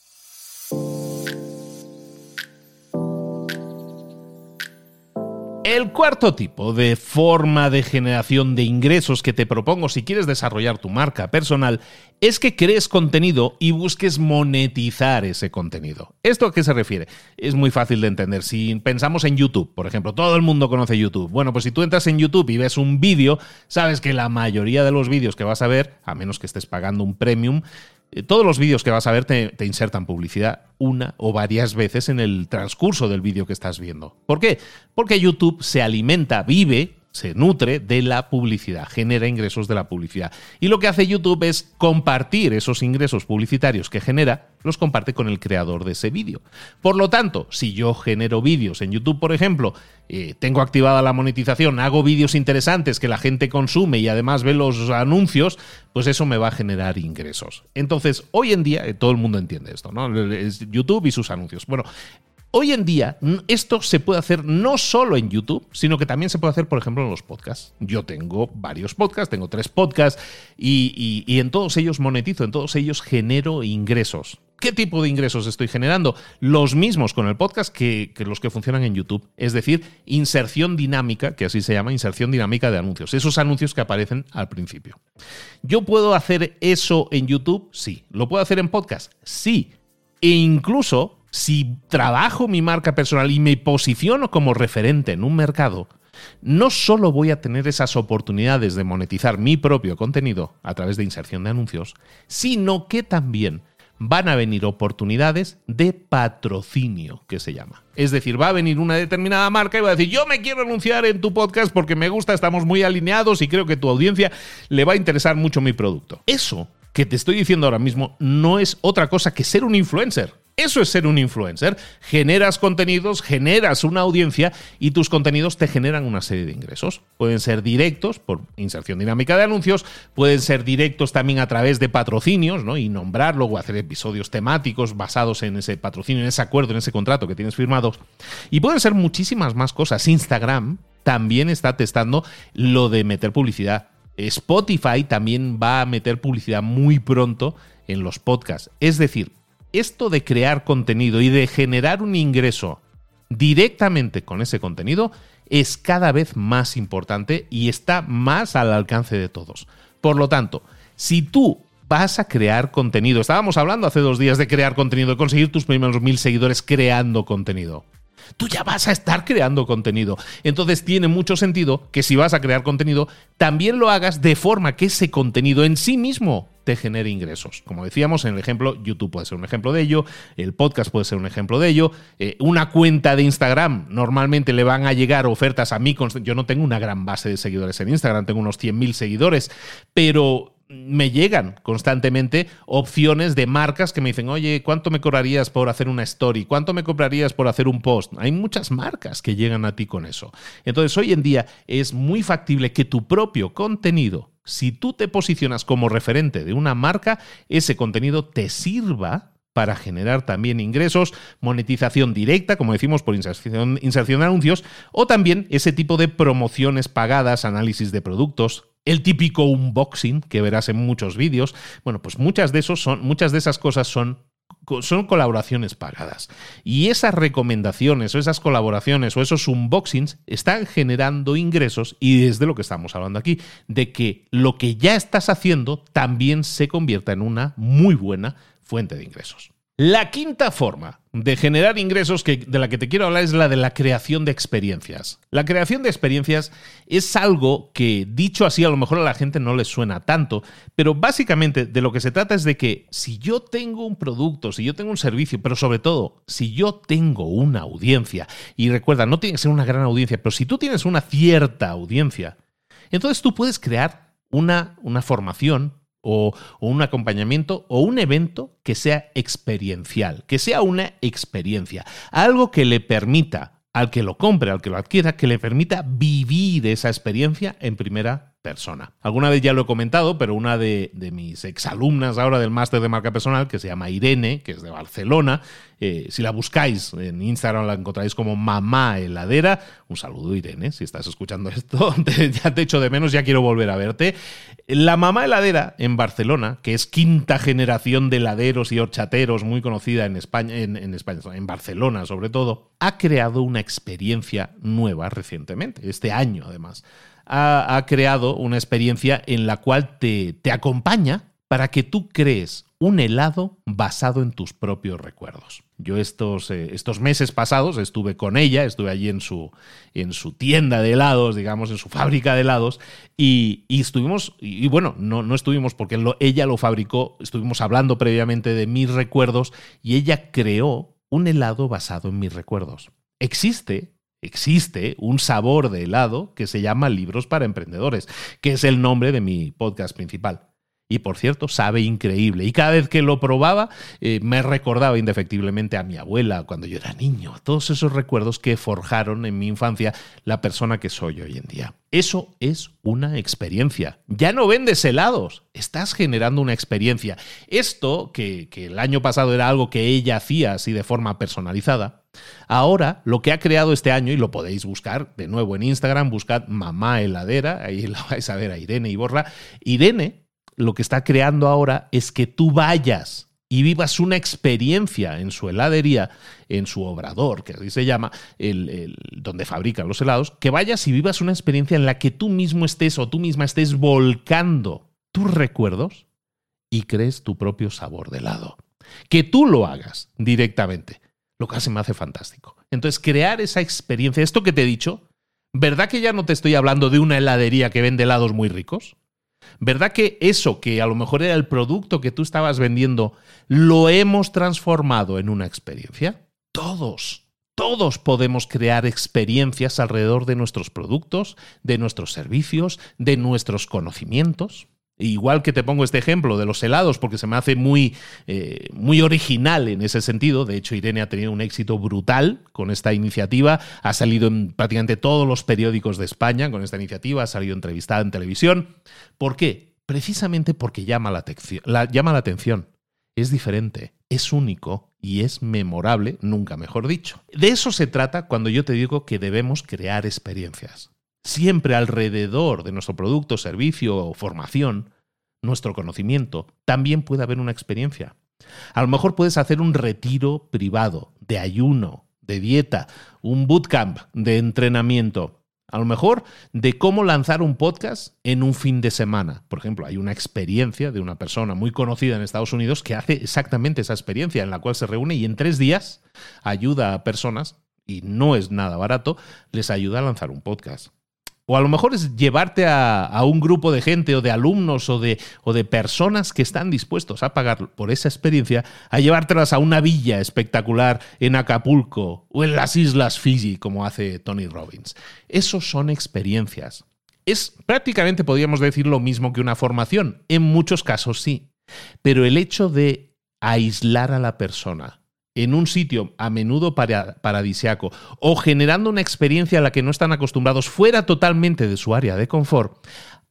[SPEAKER 1] El cuarto tipo de forma de generación de ingresos que te propongo si quieres desarrollar tu marca personal es que crees contenido y busques monetizar ese contenido. ¿Esto a qué se refiere? Es muy fácil de entender. Si pensamos en YouTube, por ejemplo, todo el mundo conoce YouTube. Bueno, pues si tú entras en YouTube y ves un vídeo, sabes que la mayoría de los vídeos que vas a ver, a menos que estés pagando un premium, todos los vídeos que vas a ver te, te insertan publicidad una o varias veces en el transcurso del vídeo que estás viendo. ¿Por qué? Porque YouTube se alimenta, vive, se nutre de la publicidad, genera ingresos de la publicidad. Y lo que hace YouTube es compartir esos ingresos publicitarios que genera, los comparte con el creador de ese vídeo. Por lo tanto, si yo genero vídeos en YouTube, por ejemplo, eh, tengo activada la monetización, hago vídeos interesantes que la gente consume y además ve los anuncios, pues eso me va a generar ingresos. Entonces, hoy en día, eh, todo el mundo entiende esto, ¿no? Es YouTube y sus anuncios. Bueno, hoy en día esto se puede hacer no solo en YouTube, sino que también se puede hacer, por ejemplo, en los podcasts. Yo tengo varios podcasts, tengo tres podcasts y, y, y en todos ellos monetizo, en todos ellos genero ingresos. ¿Qué tipo de ingresos estoy generando? Los mismos con el podcast que, que los que funcionan en YouTube. Es decir, inserción dinámica, que así se llama, inserción dinámica de anuncios. Esos anuncios que aparecen al principio. ¿Yo puedo hacer eso en YouTube? Sí. ¿Lo puedo hacer en podcast? Sí. E incluso, si trabajo mi marca personal y me posiciono como referente en un mercado, no solo voy a tener esas oportunidades de monetizar mi propio contenido a través de inserción de anuncios, sino que también van a venir oportunidades de patrocinio, que se llama. Es decir, va a venir una determinada marca y va a decir, yo me quiero anunciar en tu podcast porque me gusta, estamos muy alineados y creo que a tu audiencia le va a interesar mucho mi producto. Eso que te estoy diciendo ahora mismo no es otra cosa que ser un influencer. Eso es ser un influencer. Generas contenidos, generas una audiencia y tus contenidos te generan una serie de ingresos. Pueden ser directos por inserción dinámica de anuncios, pueden ser directos también a través de patrocinios, ¿no? Y nombrarlo o hacer episodios temáticos basados en ese patrocinio, en ese acuerdo, en ese contrato que tienes firmado. Y pueden ser muchísimas más cosas. Instagram también está testando lo de meter publicidad. Spotify también va a meter publicidad muy pronto en los podcasts. Es decir, esto de crear contenido y de generar un ingreso directamente con ese contenido es cada vez más importante y está más al alcance de todos. Por lo tanto, si tú vas a crear contenido, estábamos hablando hace dos días de crear contenido, de conseguir tus primeros mil seguidores creando contenido. Tú ya vas a estar creando contenido. Entonces tiene mucho sentido que si vas a crear contenido, también lo hagas de forma que ese contenido en sí mismo te genere ingresos. Como decíamos en el ejemplo, YouTube puede ser un ejemplo de ello, el podcast puede ser un ejemplo de ello, eh, una cuenta de Instagram, normalmente le van a llegar ofertas a mí. Yo no tengo una gran base de seguidores en Instagram, tengo unos cien mil seguidores, pero me llegan constantemente opciones de marcas que me dicen, oye, ¿cuánto me cobrarías por hacer una story? ¿Cuánto me cobrarías por hacer un post? Hay muchas marcas que llegan a ti con eso. Entonces, hoy en día es muy factible que tu propio contenido si tú te posicionas como referente de una marca, ese contenido te sirva para generar también ingresos, monetización directa, como decimos, por inserción, inserción de anuncios, o también ese tipo de promociones pagadas, análisis de productos, el típico unboxing que verás en muchos vídeos. Bueno, pues muchas de esos son, muchas de esas cosas son son colaboraciones pagadas. Y esas recomendaciones o esas colaboraciones o esos unboxings están generando ingresos, y es de lo que estamos hablando aquí, de que lo que ya estás haciendo también se convierta en una muy buena fuente de ingresos. La quinta forma de generar ingresos que, de la que te quiero hablar es la de la creación de experiencias. La creación de experiencias es algo que, dicho así, a lo mejor a la gente no le suena tanto, pero básicamente de lo que se trata es de que si yo tengo un producto, si yo tengo un servicio, pero sobre todo, si yo tengo una audiencia, y recuerda, no tiene que ser una gran audiencia, pero si tú tienes una cierta audiencia, entonces tú puedes crear una, una formación, O, o un acompañamiento o un evento que sea experiencial, que sea una experiencia, algo que le permita al que lo compre, al que lo adquiera, que le permita vivir esa experiencia en primera persona. Alguna vez ya lo he comentado, pero una de, de mis exalumnas ahora del máster de marca personal, que se llama Irene, que es de Barcelona, eh, si la buscáis en Instagram la encontraréis como Mamá Heladera. Un saludo, Irene, si estás escuchando esto, te, ya te echo de menos, ya quiero volver a verte. La Mamá Heladera en Barcelona, que es quinta generación de heladeros y horchateros, muy conocida en España, en, en España, en Barcelona sobre todo, ha creado una experiencia nueva recientemente, este año además. Ha, ha creado una experiencia en la cual te, te acompaña para que tú crees un helado basado en tus propios recuerdos. Yo estos, eh, estos meses pasados estuve con ella, estuve allí en su, en su tienda de helados, digamos, en su fábrica de helados, y, y estuvimos, y, y bueno, no, no estuvimos porque lo, ella lo fabricó, estuvimos hablando previamente de mis recuerdos, y ella creó un helado basado en mis recuerdos. Existe... Existe un sabor de helado que se llama Libros para Emprendedores, que es el nombre de mi podcast principal. Y por cierto, sabe increíble. Y cada vez que lo probaba, eh, me recordaba indefectiblemente a mi abuela cuando yo era niño. Todos esos recuerdos que forjaron en mi infancia la persona que soy hoy en día. Eso es una experiencia. Ya no vendes helados, estás generando una experiencia. Esto, que, que el año pasado era algo que ella hacía así de forma personalizada, ahora lo que ha creado este año, y lo podéis buscar de nuevo en Instagram, buscad Mamá Heladera, ahí la vais a ver a Irene Iborra. Irene lo que está creando ahora es que tú vayas y vivas una experiencia en su heladería, en su obrador, que así se llama, el, el, donde fabrican los helados, que vayas y vivas una experiencia en la que tú mismo estés o tú misma estés volcando tus recuerdos y crees tu propio sabor de helado. Que tú lo hagas directamente, lo que se me hace fantástico. Entonces, crear esa experiencia, esto que te he dicho, ¿verdad que ya no te estoy hablando de una heladería que vende helados muy ricos? ¿Verdad que eso que a lo mejor era el producto que tú estabas vendiendo lo hemos transformado en una experiencia? Todos, todos podemos crear experiencias alrededor de nuestros productos, de nuestros servicios, de nuestros conocimientos. Igual que te pongo este ejemplo de los helados porque se me hace muy, eh, muy original en ese sentido. De hecho, Irene ha tenido un éxito brutal con esta iniciativa. Ha salido en prácticamente todos los periódicos de España con esta iniciativa. Ha salido entrevistada en televisión. ¿Por qué? Precisamente porque llama la, la, llama la atención. Es diferente, es único y es memorable, nunca mejor dicho. De eso se trata cuando yo te digo que debemos crear experiencias. Siempre alrededor de nuestro producto, servicio o formación, nuestro conocimiento, también puede haber una experiencia. A lo mejor puedes hacer un retiro privado, de ayuno, de dieta, un bootcamp de entrenamiento. A lo mejor de cómo lanzar un podcast en un fin de semana. Por ejemplo, hay una experiencia de una persona muy conocida en Estados Unidos que hace exactamente esa experiencia en la cual se reúne y en tres días ayuda a personas, y no es nada barato, les ayuda a lanzar un podcast. O a lo mejor es llevarte a, a un grupo de gente o de alumnos o de, o de personas que están dispuestos a pagar por esa experiencia, a llevártelas a una villa espectacular en Acapulco o en las Islas Fiji, como hace Tony Robbins. Esos son experiencias. Es prácticamente, podríamos decir, lo mismo que una formación. En muchos casos sí. Pero el hecho de aislar a la persona en un sitio a menudo para, paradisiaco o generando una experiencia a la que no están acostumbrados fuera totalmente de su área de confort,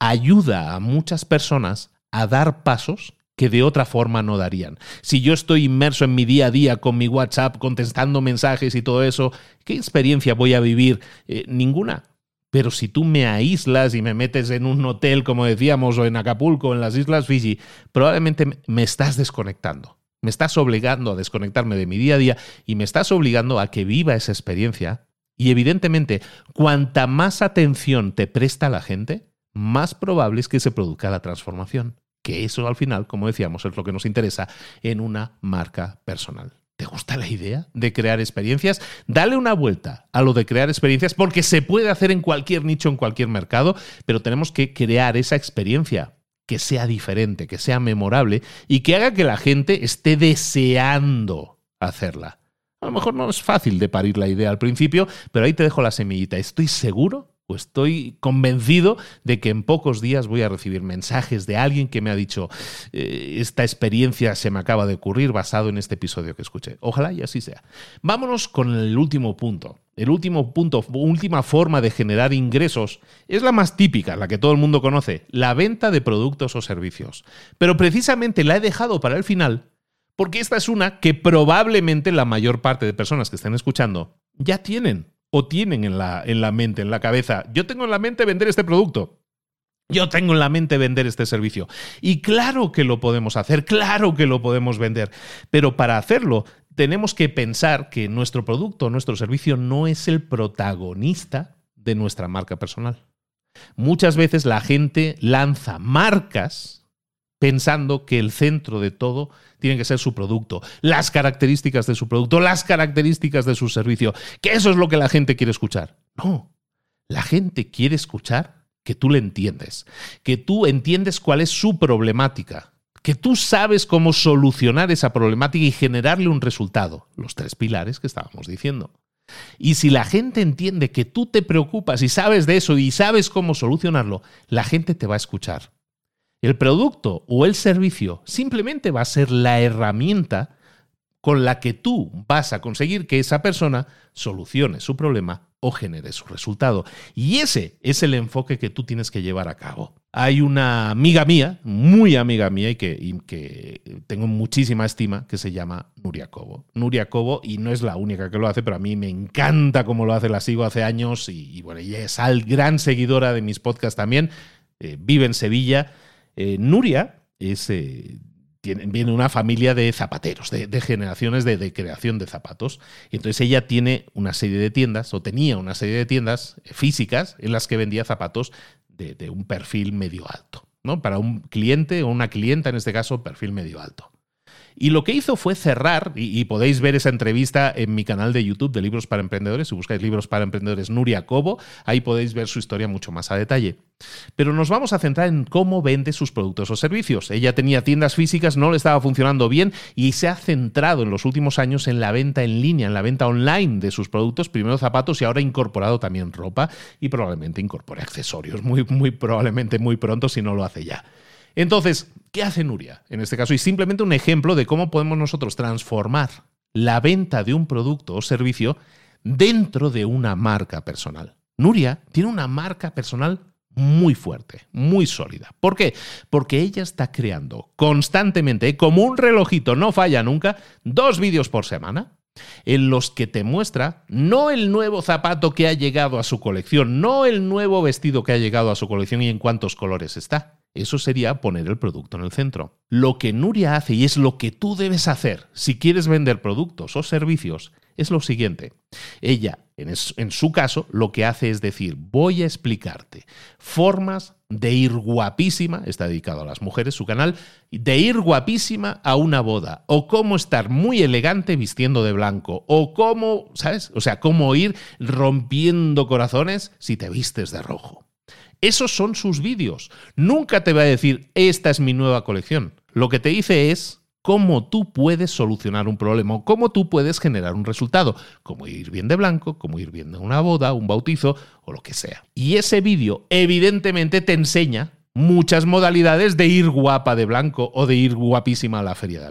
[SPEAKER 1] ayuda a muchas personas a dar pasos que de otra forma no darían. Si yo estoy inmerso en mi día a día con mi WhatsApp, contestando mensajes y todo eso, ¿qué experiencia voy a vivir? Eh, ninguna. Pero si tú me aíslas y me metes en un hotel, como decíamos, o en Acapulco, o en las Islas Fiji, probablemente me estás desconectando. Me estás obligando a desconectarme de mi día a día y me estás obligando a que viva esa experiencia. Y evidentemente, cuanta más atención te presta la gente, más probable es que se produzca la transformación. Que eso al final, como decíamos, es lo que nos interesa en una marca personal. ¿Te gusta la idea de crear experiencias? Dale una vuelta a lo de crear experiencias porque se puede hacer en cualquier nicho, en cualquier mercado, pero tenemos que crear esa experiencia que sea diferente, que sea memorable y que haga que la gente esté deseando hacerla. A lo mejor no es fácil de parir la idea al principio, pero ahí te dejo la semillita. Estoy seguro, o estoy convencido de que en pocos días voy a recibir mensajes de alguien que me ha dicho eh, esta experiencia se me acaba de ocurrir basado en este episodio que escuché. Ojalá y así sea. Vámonos con el último punto. El último punto, última forma de generar ingresos es la más típica, la que todo el mundo conoce, la venta de productos o servicios. Pero precisamente la he dejado para el final porque esta es una que probablemente la mayor parte de personas que estén escuchando ya tienen. O tienen en la, en la mente, en la cabeza. Yo tengo en la mente vender este producto. Yo tengo en la mente vender este servicio. Y claro que lo podemos hacer, claro que lo podemos vender. Pero para hacerlo tenemos que pensar que nuestro producto, nuestro servicio no es el protagonista de nuestra marca personal. Muchas veces la gente lanza marcas pensando que el centro de todo tiene que ser su producto, las características de su producto, las características de su servicio, que eso es lo que la gente quiere escuchar. No, la gente quiere escuchar que tú le entiendes, que tú entiendes cuál es su problemática, que tú sabes cómo solucionar esa problemática y generarle un resultado, los tres pilares que estábamos diciendo. Y si la gente entiende que tú te preocupas y sabes de eso y sabes cómo solucionarlo, la gente te va a escuchar. El producto o el servicio simplemente va a ser la herramienta con la que tú vas a conseguir que esa persona solucione su problema o genere su resultado. Y ese es el enfoque que tú tienes que llevar a cabo. Hay una amiga mía, muy amiga mía y que, y que tengo muchísima estima, que se llama Nuria Cobo. Nuria Cobo, y no es la única que lo hace, pero a mí me encanta cómo lo hace, la sigo hace años y, y bueno, ella es al, gran seguidora de mis podcasts también, eh, vive en Sevilla. Eh, Nuria es, eh, tiene, viene de una familia de zapateros, de, de generaciones de, de creación de zapatos. Y entonces ella tiene una serie de tiendas, o tenía una serie de tiendas físicas en las que vendía zapatos de, de un perfil medio alto, ¿no? Para un cliente o una clienta, en este caso, perfil medio alto. Y lo que hizo fue cerrar, y, y podéis ver esa entrevista en mi canal de YouTube de Libros para Emprendedores, si buscáis Libros para Emprendedores Nuria Cobo, ahí podéis ver su historia mucho más a detalle. Pero nos vamos a centrar en cómo vende sus productos o servicios. Ella tenía tiendas físicas, no le estaba funcionando bien y se ha centrado en los últimos años en la venta en línea, en la venta online de sus productos, primero zapatos y ahora ha incorporado también ropa y probablemente incorpore accesorios, muy, muy probablemente muy pronto si no lo hace ya. Entonces, ¿qué hace Nuria en este caso? Y simplemente un ejemplo de cómo podemos nosotros transformar la venta de un producto o servicio dentro de una marca personal. Nuria tiene una marca personal muy fuerte, muy sólida. ¿Por qué? Porque ella está creando constantemente, como un relojito, no falla nunca, dos vídeos por semana en los que te muestra no el nuevo zapato que ha llegado a su colección, no el nuevo vestido que ha llegado a su colección y en cuántos colores está. Eso sería poner el producto en el centro. Lo que Nuria hace, y es lo que tú debes hacer si quieres vender productos o servicios, es lo siguiente. Ella, en, es, en su caso, lo que hace es decir, voy a explicarte formas de ir guapísima, está dedicado a las mujeres su canal, de ir guapísima a una boda, o cómo estar muy elegante vistiendo de blanco, o cómo, ¿sabes? O sea, cómo ir rompiendo corazones si te vistes de rojo. Esos son sus vídeos. Nunca te va a decir, esta es mi nueva colección. Lo que te dice es cómo tú puedes solucionar un problema o cómo tú puedes generar un resultado. Cómo ir bien de blanco, cómo ir bien de una boda, un bautizo o lo que sea. Y ese vídeo evidentemente te enseña muchas modalidades de ir guapa de blanco o de ir guapísima a la feria de abril.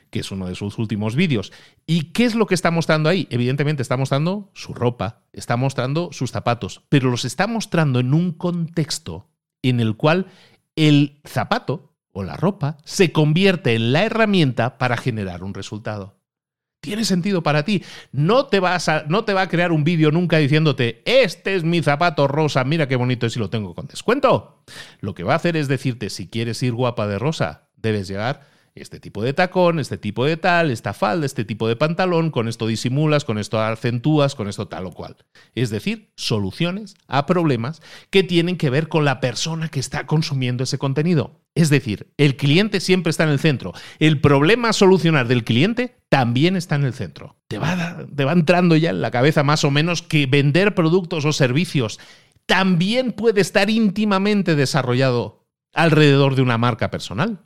[SPEAKER 1] que es uno de sus últimos vídeos. ¿Y qué es lo que está mostrando ahí? Evidentemente está mostrando su ropa, está mostrando sus zapatos, pero los está mostrando en un contexto en el cual el zapato o la ropa se convierte en la herramienta para generar un resultado. Tiene sentido para ti. No te, vas a, no te va a crear un vídeo nunca diciéndote este es mi zapato rosa, mira qué bonito es y lo tengo con descuento. Lo que va a hacer es decirte, si quieres ir guapa de rosa, debes llegar este tipo de tacón, este tipo de tal, esta falda, este tipo de pantalón, con esto disimulas, con esto acentúas, con esto tal o cual. Es decir, soluciones a problemas que tienen que ver con la persona que está consumiendo ese contenido. Es decir, el cliente siempre está en el centro. El problema a solucionar del cliente también está en el centro. Te va, te va entrando ya en la cabeza más o menos que vender productos o servicios también puede estar íntimamente desarrollado alrededor de una marca personal,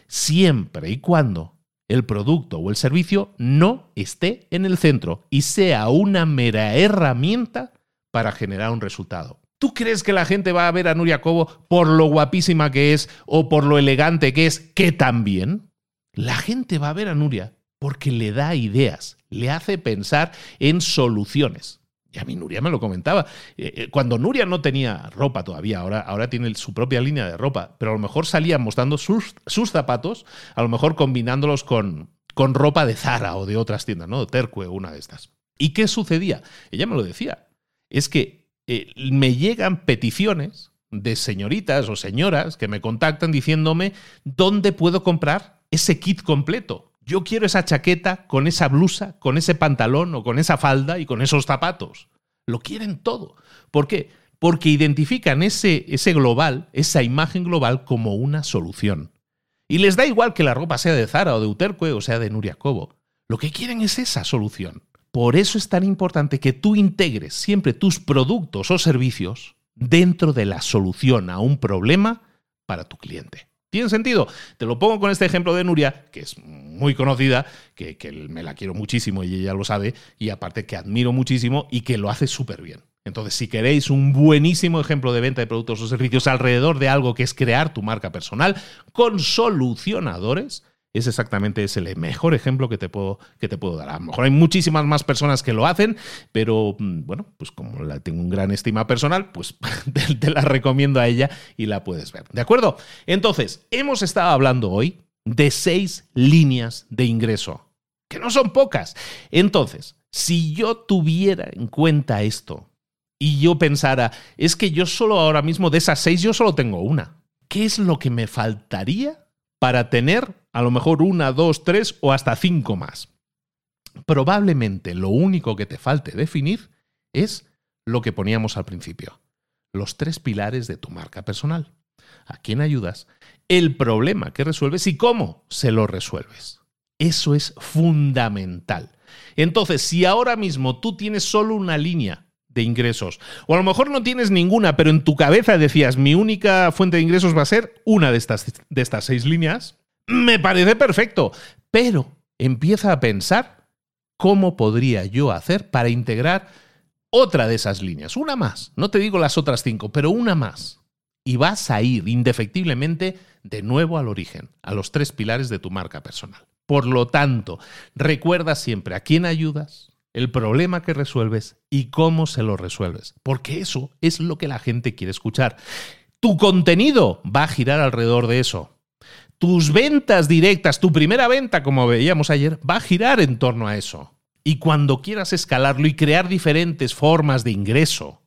[SPEAKER 1] siempre y cuando el producto o el servicio no esté en el centro y sea una mera herramienta para generar un resultado. ¿Tú crees que la gente va a ver a Nuria Cobo por lo guapísima que es o por lo elegante que es? Que también. La gente va a ver a Nuria porque le da ideas, le hace pensar en soluciones. Y a mí Nuria me lo comentaba. Cuando Nuria no tenía ropa todavía, ahora, ahora tiene su propia línea de ropa, pero a lo mejor salía mostrando sus, sus zapatos, a lo mejor combinándolos con, con ropa de Zara o de otras tiendas, ¿no? Tercue o una de estas. ¿Y qué sucedía? Ella me lo decía. Es que Eh, me llegan peticiones de señoritas o señoras que me contactan diciéndome dónde puedo comprar ese kit completo. Yo quiero esa chaqueta con esa blusa, con ese pantalón o con esa falda y con esos zapatos. Lo quieren todo. ¿Por qué? Porque identifican ese, ese global, esa imagen global como una solución. Y les da igual que la ropa sea de Zara o de Uterque o sea de Nuria Cobo. Lo que quieren es esa solución. Por eso es tan importante que tú integres siempre tus productos o servicios dentro de la solución a un problema para tu cliente. ¿Tiene sentido? Te lo pongo con este ejemplo de Nuria, que es muy conocida, que, que me la quiero muchísimo y ella lo sabe, y aparte que admiro muchísimo y que lo hace súper bien. Entonces, si queréis un buenísimo ejemplo de venta de productos o servicios alrededor de algo que es crear tu marca personal con solucionadores, es exactamente ese el mejor ejemplo que te puedo, que te puedo dar. A lo mejor hay muchísimas más personas que lo hacen, pero bueno, pues como la tengo un gran estima personal, pues te, te la recomiendo a ella y la puedes ver. ¿De acuerdo? Entonces, hemos estado hablando hoy de seis líneas de ingreso, que no son pocas. Entonces, si yo tuviera en cuenta esto y yo pensara, es que yo solo ahora mismo de esas seis, yo solo tengo una. ¿Qué es lo que me faltaría para tener a lo mejor una, dos, tres o hasta cinco más? Probablemente lo único que te falte definir es lo que poníamos al principio. Los tres pilares de tu marca personal. ¿A quién ayudas? El problema que resuelves y cómo se lo resuelves. Eso es fundamental. Entonces, si ahora mismo tú tienes solo una línea de ingresos, o a lo mejor no tienes ninguna, pero en tu cabeza decías, mi única fuente de ingresos va a ser una de estas, de estas seis líneas, me parece perfecto, pero empieza a pensar cómo podría yo hacer para integrar otra de esas líneas, una más, no te digo las otras cinco, pero una más, y vas a ir indefectiblemente de nuevo al origen, a los tres pilares de tu marca personal. Por lo tanto, recuerda siempre a quién ayudas, el problema que resuelves y cómo se lo resuelves, porque eso es lo que la gente quiere escuchar. Tu contenido va a girar alrededor de eso. Tus ventas directas, tu primera venta, como veíamos ayer, va a girar en torno a eso. Y cuando quieras escalarlo y crear diferentes formas de ingreso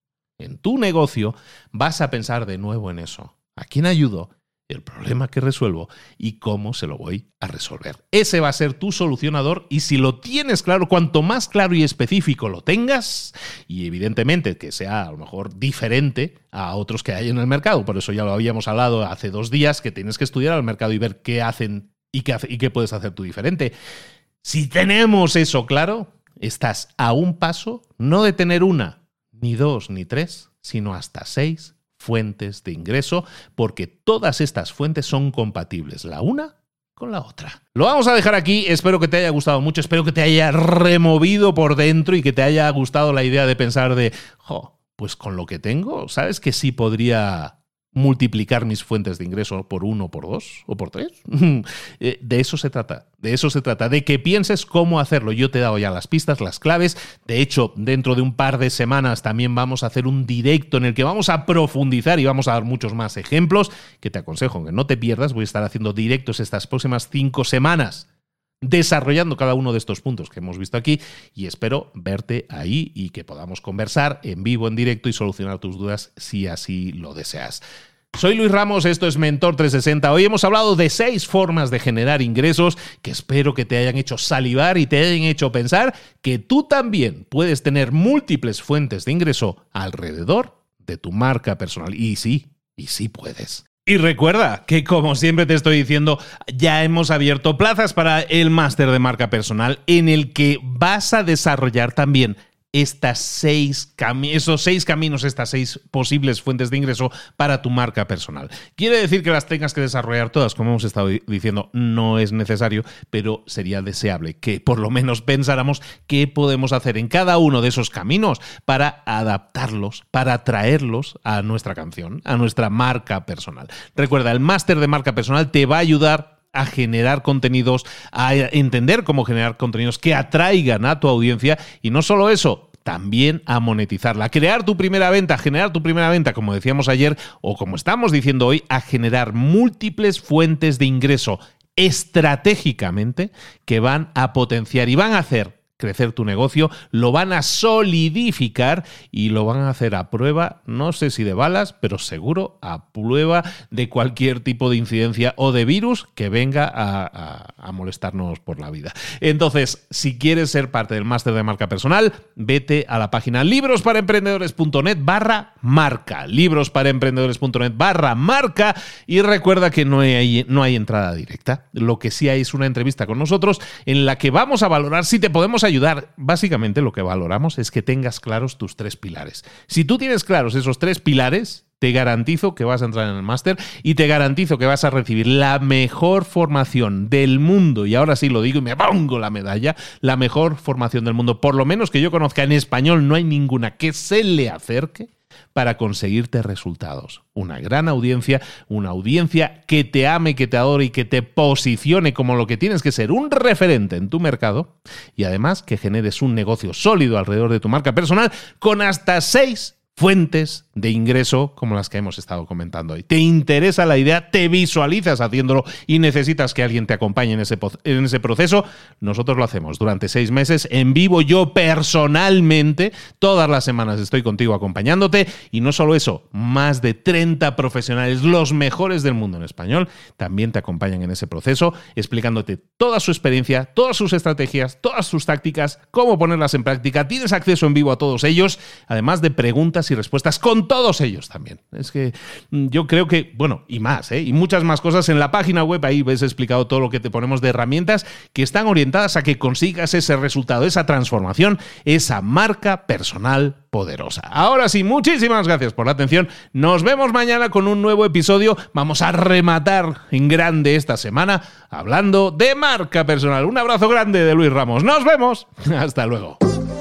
[SPEAKER 1] en tu negocio, vas a pensar de nuevo en eso. ¿A quién ayudo? El problema que resuelvo y cómo se lo voy a resolver. Ese va a ser tu solucionador y si lo tienes claro, cuanto más claro y específico lo tengas, y evidentemente que sea a lo mejor diferente a otros que hay en el mercado, por eso ya lo habíamos hablado hace dos días, que tienes que estudiar al mercado y ver qué hacen y qué, hace, y qué puedes hacer tú diferente. Si tenemos eso claro, estás a un paso no de tener una, ni dos, ni tres, sino hasta seis fuentes de ingreso, porque todas estas fuentes son compatibles, la una con la otra. Lo vamos a dejar aquí, espero que te haya gustado mucho, espero que te haya removido por dentro y que te haya gustado la idea de pensar de, jo, pues con lo que tengo, ¿sabes que sí podría multiplicar mis fuentes de ingreso por uno, por dos o por tres. De eso se trata, de eso se trata, de que pienses cómo hacerlo. Yo te he dado ya las pistas, las claves. De hecho, dentro de un par de semanas también vamos a hacer un directo en el que vamos a profundizar y vamos a dar muchos más ejemplos que te aconsejo que no te pierdas. Voy a estar haciendo directos estas próximas cinco semanas desarrollando cada uno de estos puntos que hemos visto aquí y espero verte ahí y que podamos conversar en vivo, en directo y solucionar tus dudas si así lo deseas. Soy Luis Ramos, esto es Mentor trescientos sesenta. Hoy hemos hablado de seis formas de generar ingresos que espero que te hayan hecho salivar y te hayan hecho pensar que tú también puedes tener múltiples fuentes de ingreso alrededor de tu marca personal. Y sí, y sí puedes. Y recuerda que, como siempre te estoy diciendo, ya hemos abierto plazas para el máster de marca personal en el que vas a desarrollar también estas seis cami- esos seis caminos, estas seis posibles fuentes de ingreso para tu marca personal. ¿Quiere decir que las tengas que desarrollar todas? Como hemos estado diciendo, no es necesario, pero sería deseable que por lo menos pensáramos qué podemos hacer en cada uno de esos caminos para adaptarlos, para traerlos a nuestra canción, a nuestra marca personal. Recuerda, el máster de marca personal te va a ayudar a generar contenidos, a entender cómo generar contenidos que atraigan a tu audiencia y no solo eso, también a monetizarla, a crear tu primera venta, a generar tu primera venta, como decíamos ayer o como estamos diciendo hoy, a generar múltiples fuentes de ingreso estratégicamente que van a potenciar y van a hacer crecer tu negocio, lo van a solidificar y lo van a hacer a prueba, no sé si de balas, pero seguro a prueba de cualquier tipo de incidencia o de virus que venga a, a, a molestarnos por la vida. Entonces, si quieres ser parte del máster de marca personal, vete a la página librosparaemprendedores.net barra marca, librosparaemprendedores.net barra marca y recuerda que no hay, no hay entrada directa. Lo que sí hay es una entrevista con nosotros en la que vamos a valorar si te podemos ayudar. Básicamente lo que valoramos es que tengas claros tus tres pilares. Si tú tienes claros esos tres pilares, te garantizo que vas a entrar en el máster y te garantizo que vas a recibir la mejor formación del mundo, y ahora sí lo digo y me pongo la medalla, la mejor formación del mundo, por lo menos que yo conozca en español, no hay ninguna que se le acerque para conseguirte resultados. Una gran audiencia, una audiencia que te ame, que te adore y que te posicione como lo que tienes que ser, un referente en tu mercado, y además que generes un negocio sólido alrededor de tu marca personal con hasta seis fuentes de ingreso como las que hemos estado comentando hoy. ¿Te interesa la idea? ¿Te visualizas haciéndolo y necesitas que alguien te acompañe en ese, en ese proceso? Nosotros lo hacemos durante seis meses en vivo. Yo personalmente todas las semanas estoy contigo acompañándote y no solo eso, más de treinta profesionales, los mejores del mundo en español, también te acompañan en ese proceso explicándote toda su experiencia, todas sus estrategias, todas sus tácticas, cómo ponerlas en práctica. Tienes acceso en vivo a todos ellos, además de preguntas y respuestas con todos ellos también. Es que yo creo que, bueno, y más, ¿eh? Y muchas más cosas en la página web, ahí ves explicado todo lo que te ponemos de herramientas que están orientadas a que consigas ese resultado, esa transformación, esa marca personal poderosa. Ahora sí, muchísimas gracias por la atención. Nos vemos mañana con un nuevo episodio. Vamos a rematar en grande esta semana hablando de marca personal. Un abrazo grande de Luis Ramos. Nos vemos. Hasta luego.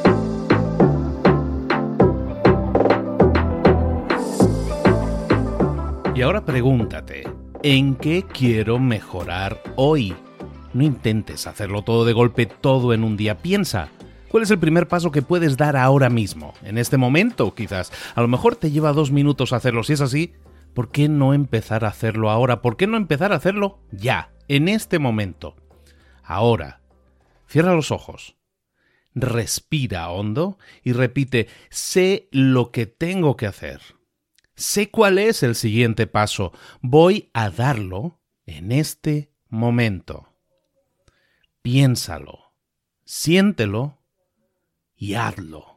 [SPEAKER 1] Y ahora pregúntate, ¿en qué quiero mejorar hoy? No intentes hacerlo todo de golpe, todo en un día. Piensa, ¿cuál es el primer paso que puedes dar ahora mismo? En este momento, quizás. A lo mejor te lleva dos minutos hacerlo. Si es así, ¿por qué no empezar a hacerlo ahora? ¿Por qué no empezar a hacerlo ya, en este momento? Ahora, cierra los ojos, respira hondo y repite, sé lo que tengo que hacer. Sé cuál es el siguiente paso. Voy a darlo en este momento. Piénsalo, siéntelo y hazlo.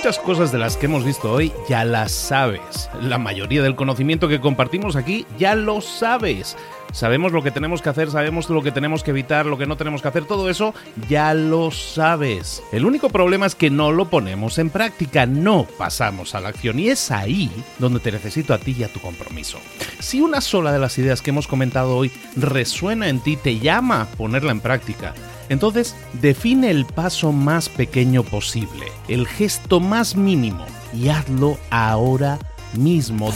[SPEAKER 1] Muchas cosas de las que hemos visto hoy ya las sabes. La mayoría del conocimiento que compartimos aquí ya lo sabes. Sabemos lo que tenemos que hacer, sabemos lo que tenemos que evitar, lo que no tenemos que hacer, todo eso ya lo sabes. El único problema es que no lo ponemos en práctica, no pasamos a la acción, y es ahí donde te necesito a ti y a tu compromiso. Si una sola de las ideas que hemos comentado hoy resuena en ti, te llama a ponerla en práctica, entonces define el paso más pequeño posible, el gesto más mínimo, y hazlo ahora mismo.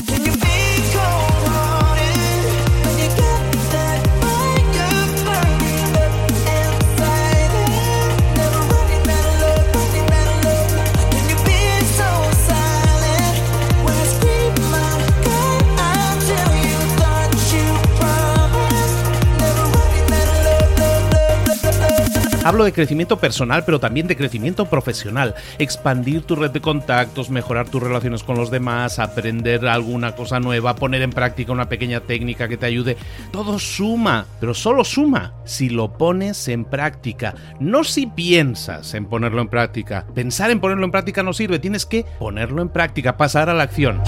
[SPEAKER 1] Hablo de crecimiento personal, pero también de crecimiento profesional. Expandir tu red de contactos, mejorar tus relaciones con los demás, aprender alguna cosa nueva, poner en práctica una pequeña técnica que te ayude. Todo suma, pero solo suma si lo pones en práctica. No si piensas en ponerlo en práctica. Pensar en ponerlo en práctica no sirve. Tienes que ponerlo en práctica, pasar a la acción.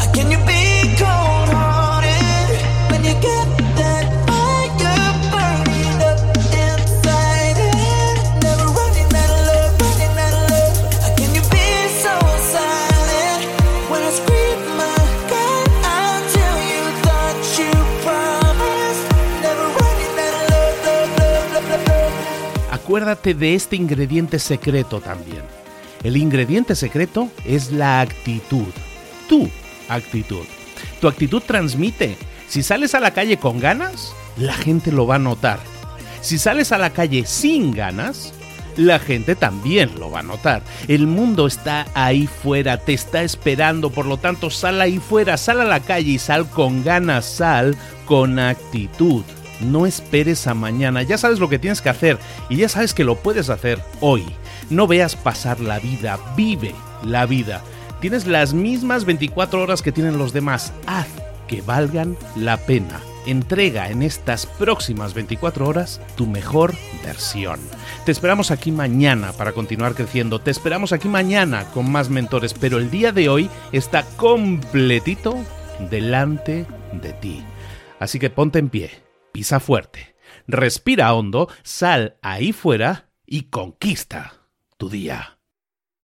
[SPEAKER 1] Acuérdate de este ingrediente secreto también. El ingrediente secreto es la actitud. Tu actitud. Tu actitud transmite. Si sales a la calle con ganas, la gente lo va a notar. Si sales a la calle sin ganas, la gente también lo va a notar. El mundo está ahí fuera, te está esperando, por lo tanto, sal ahí fuera, sal a la calle y sal con ganas, sal con actitud. No esperes a mañana, ya sabes lo que tienes que hacer y ya sabes que lo puedes hacer hoy. No veas pasar la vida, vive la vida. Tienes las mismas veinticuatro horas que tienen los demás, haz que valgan la pena. Entrega en estas próximas veinticuatro horas tu mejor versión. Te esperamos aquí mañana para continuar creciendo, te esperamos aquí mañana con más mentores, pero el día de hoy está completito delante de ti. Así que ponte en pie. Pisa fuerte, respira hondo, sal ahí fuera y conquista tu día.